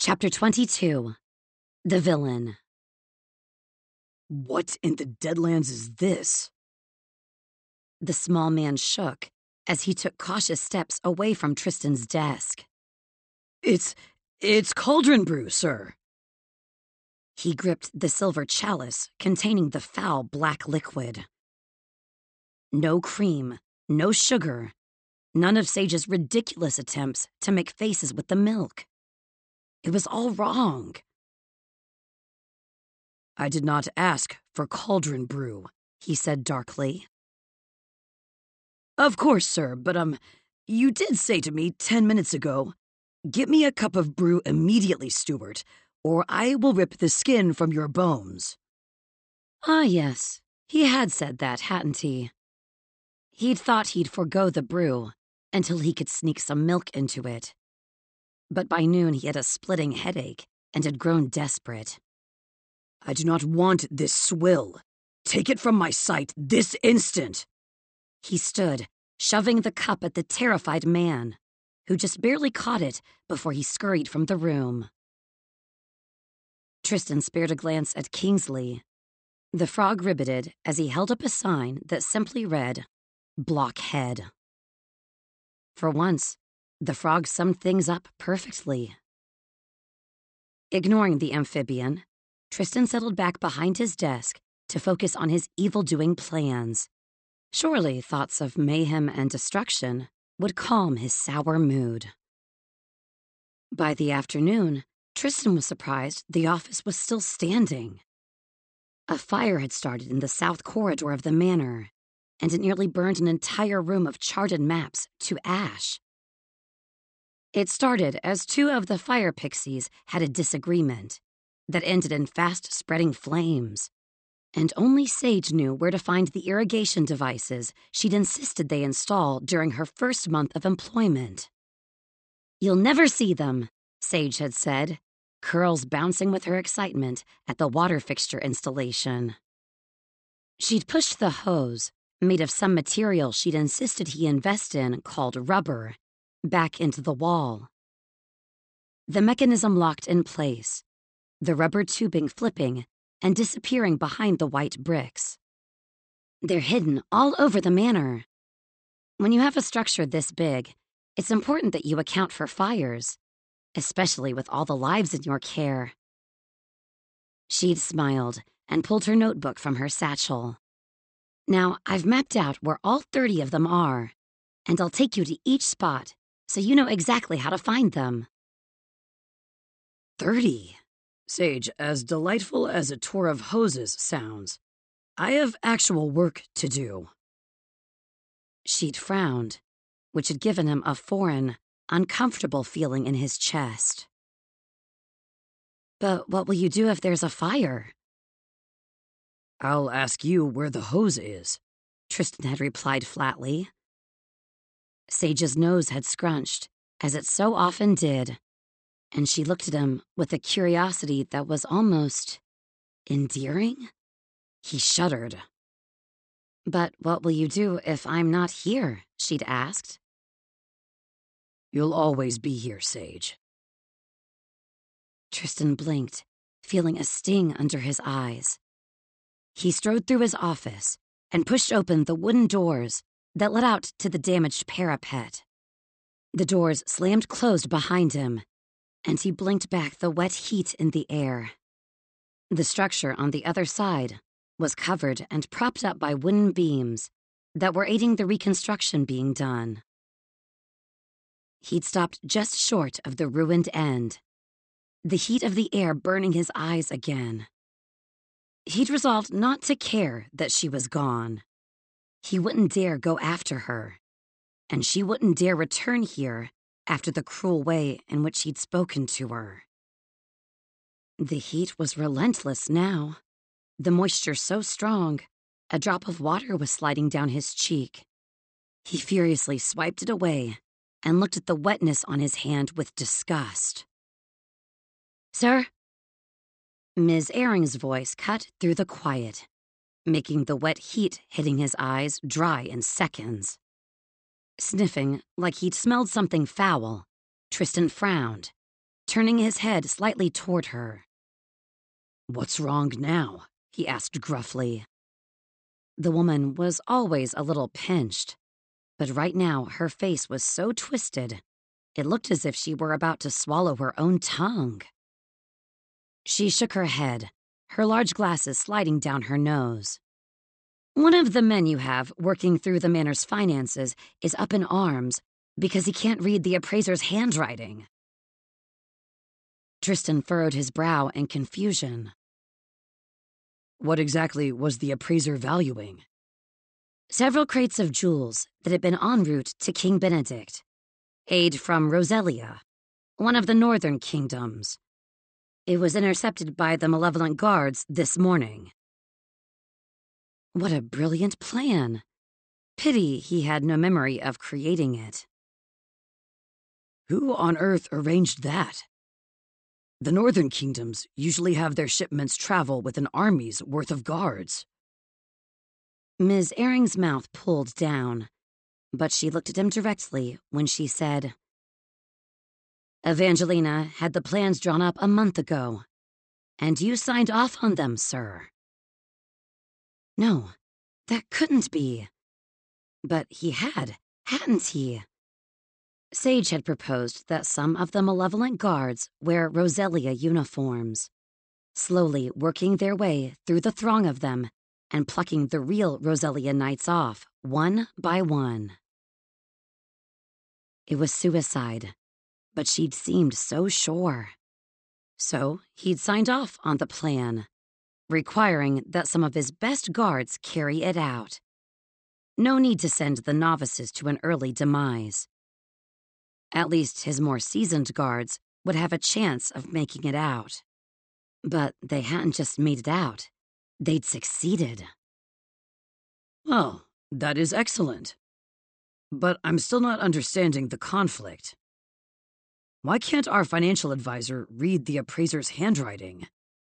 Chapter 22. The Villain. What in the Deadlands is this? The small man shook as he took cautious steps away from Tristan's desk. It's cauldron brew, sir. He gripped the silver chalice containing the foul black liquid. No cream, no sugar, none of Sage's ridiculous attempts to make faces with the milk. It was all wrong. I did not ask for cauldron brew, he said darkly. Of course, sir, but you did say to me 10 minutes ago, "Get me a cup of brew immediately, Stuart, or I will rip the skin from your bones." Ah, yes, he had said that, hadn't he? He'd thought he'd forgo the brew until he could sneak some milk into it. But by noon he had a splitting headache and had grown desperate. I do not want this swill. Take it from my sight this instant. He stood, shoving the cup at the terrified man, who just barely caught it before he scurried from the room. Tristan spared a glance at Kingsley. The frog ribbited as he held up a sign that simply read, "Blockhead." For once, the frog summed things up perfectly. Ignoring the amphibian, Tristan settled back behind his desk to focus on his evil-doing plans. Surely thoughts of mayhem and destruction would calm his sour mood. By the afternoon, Tristan was surprised the office was still standing. A fire had started in the south corridor of the manor, and it nearly burned an entire room of charted maps to ash. It started as two of the fire pixies had a disagreement that ended in fast-spreading flames, and only Sage knew where to find the irrigation devices she'd insisted they install during her first month of employment. "You'll never see them," Sage had said, curls bouncing with her excitement at the water fixture installation. She'd pushed the hose, made of some material she'd insisted he invest in called rubber, back into the wall. The mechanism locked in place, the rubber tubing flipping and disappearing behind the white bricks. They're hidden all over the manor. When you have a structure this big, it's important that you account for fires, especially with all the lives in your care. She'd smiled and pulled her notebook from her satchel. "Now, I've mapped out where all 30 of them are, and I'll take you to each spot so you know exactly how to find them." 30? Sage, as delightful as a tour of hoses sounds, I have actual work to do. She'd frowned, which had given him a foreign, uncomfortable feeling in his chest. "But what will you do if there's a fire?" "I'll ask you where the hose is," Tristan had replied flatly. Sage's nose had scrunched, as it so often did, and she looked at him with a curiosity that was almost endearing. He shuddered. "But what will you do if I'm not here?" she'd asked. "You'll always be here, Sage." Tristan blinked, feeling a sting under his eyes. He strode through his office and pushed open the wooden doors that led out to the damaged parapet. The doors slammed closed behind him, and he blinked back the wet heat in the air. The structure on the other side was covered and propped up by wooden beams that were aiding the reconstruction being done. He'd stopped just short of the ruined end, the heat of the air burning his eyes again. He'd resolved not to care that she was gone. He wouldn't dare go after her, and she wouldn't dare return here after the cruel way in which he'd spoken to her. The heat was relentless now, the moisture so strong, a drop of water was sliding down his cheek. He furiously swiped it away and looked at the wetness on his hand with disgust. "Sir?" Ms. Airing's voice cut through the quiet, making the wet heat hitting his eyes dry in seconds. Sniffing like he'd smelled something foul, Tristan frowned turning his head slightly toward her. "What's wrong now?" he asked gruffly. The woman was always a little pinched, but right now her face was so twisted, it looked as if she were about to swallow her own tongue. She shook her head, her large glasses sliding down her nose. "One of the men you have working through the manor's finances is up in arms because he can't read the appraiser's handwriting." Tristan furrowed his brow in confusion. "What exactly was the appraiser valuing?" "Several crates of jewels that had been en route to King Benedict. Aid from Roselia, one of the northern kingdoms. It was intercepted by the malevolent guards this morning." What a brilliant plan. Pity he had no memory of creating it. "Who on earth arranged that? The northern kingdoms usually have their shipments travel with an army's worth of guards." Ms. Aring's mouth pulled down, but she looked at him directly when she said, "Evangelina had the plans drawn up a month ago, and you signed off on them, sir." No, that couldn't be. But he had, hadn't he? Sage had proposed that some of the malevolent guards wear Roselia uniforms, slowly working their way through the throng of them and plucking the real Roselia knights off, one by one. It was suicide, but she'd seemed so sure. So he'd signed off on the plan, requiring that some of his best guards carry it out. No need to send the novices to an early demise. At least his more seasoned guards would have a chance of making it out. But they hadn't just made it out. They'd succeeded. "Well, that is excellent. But I'm still not understanding the conflict. Why can't our financial advisor read the appraiser's handwriting?"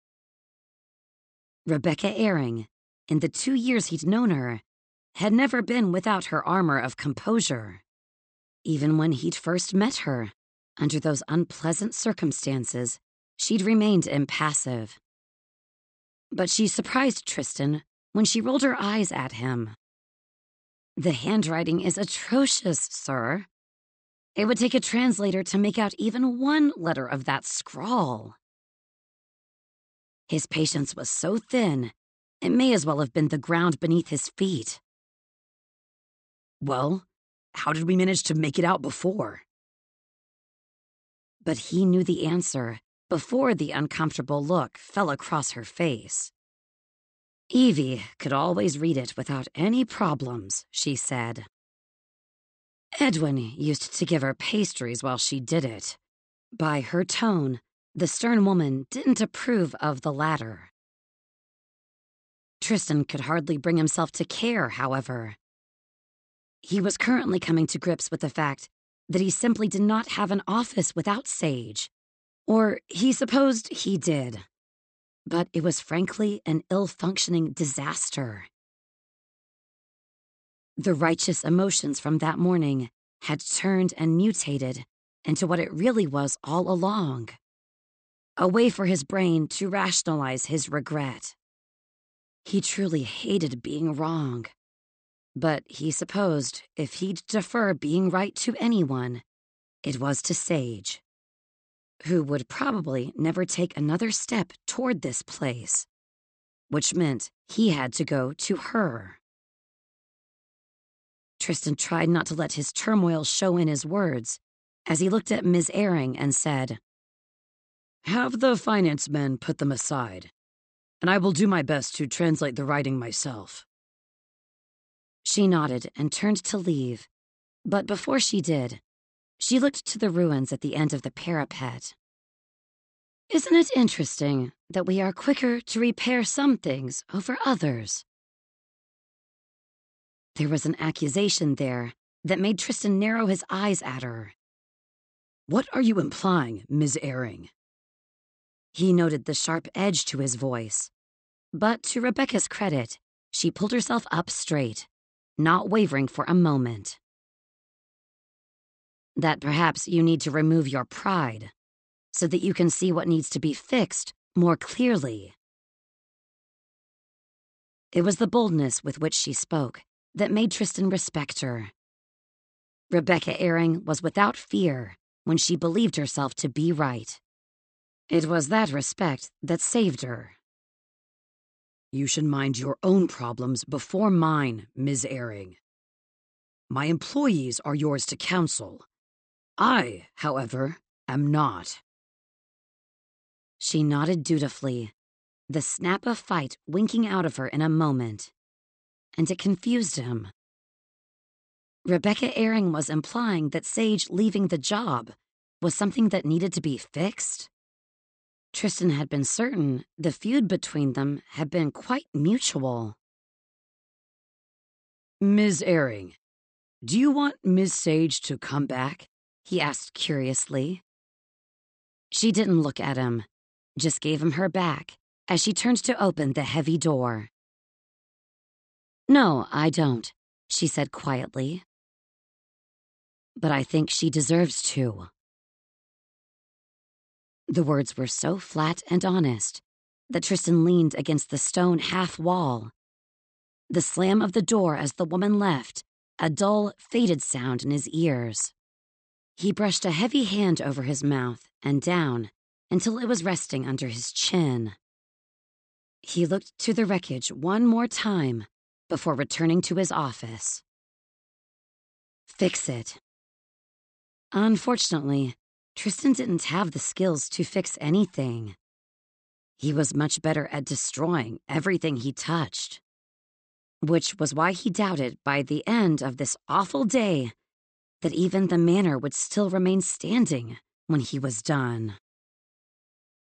Rebecca Aring, in the 2 years he'd known her, had never been without her armor of composure. Even when he'd first met her, under those unpleasant circumstances, she'd remained impassive. But she surprised Tristan when she rolled her eyes at him. "The handwriting is atrocious, sir. It would take a translator to make out even one letter of that scrawl." His patience was so thin, it may as well have been the ground beneath his feet. "Well, how did we manage to make it out before?" But he knew the answer before the uncomfortable look fell across her face. "Evie could always read it without any problems," she said. "Edwin used to give her pastries while she did it." By her tone, the stern woman didn't approve of the latter. Tristan could hardly bring himself to care, however. He was currently coming to grips with the fact that he simply did not have an office without Sage. Or he supposed he did. But it was frankly an ill-functioning disaster. The righteous emotions from that morning had turned and mutated into what it really was all along. A way for his brain to rationalize his regret. He truly hated being wrong. But he supposed if he'd defer being right to anyone, it was to Sage, who would probably never take another step toward this place, which meant he had to go to her. Tristan tried not to let his turmoil show in his words as he looked at Ms. Aring and said, "Have the finance men put them aside, and I will do my best to translate the writing myself." She nodded and turned to leave, but before she did, she looked to the ruins at the end of the parapet. "Isn't it interesting that we are quicker to repair some things over others?" There was an accusation there that made Tristan narrow his eyes at her. "What are you implying, Ms. Aring?" He noted the sharp edge to his voice, but to Rebecca's credit, she pulled herself up straight, not wavering for a moment. "That perhaps you need to remove your pride. so that you can see what needs to be fixed more clearly. It was the boldness with which she spoke that made Tristan respect her. Rebecca Airing was without fear when she believed herself to be right. It was that respect that saved her. You should mind your own problems before mine, Ms. Airing. My employees are yours to counsel. I, however, am not. She nodded dutifully, the snap of fight winking out of her in a moment, and it confused him. Rebecca Airing was implying that Sage leaving the job was something that needed to be fixed. Tristan had been certain the feud between them had been quite mutual. Ms. Airing, do you want Miss Sage to come back? He asked curiously. She didn't look at him, just gave him her back as she turned to open the heavy door. No, I don't, she said quietly. But I think she deserves to. The words were so flat and honest that Tristan leaned against the stone half wall. The slam of the door as the woman left, a dull, faded sound in his ears. He brushed a heavy hand over his mouth and down until it was resting under his chin. He looked to the wreckage one more time before returning to his office. Fix it. Unfortunately, Tristan didn't have the skills to fix anything. He was much better at destroying everything he touched, which was why he doubted by the end of this awful day that even the manor would still remain standing when he was done.